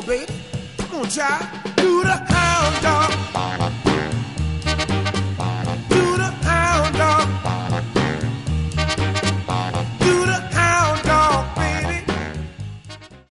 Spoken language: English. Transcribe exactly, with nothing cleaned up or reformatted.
baby. Come on, child. Do the hound dog.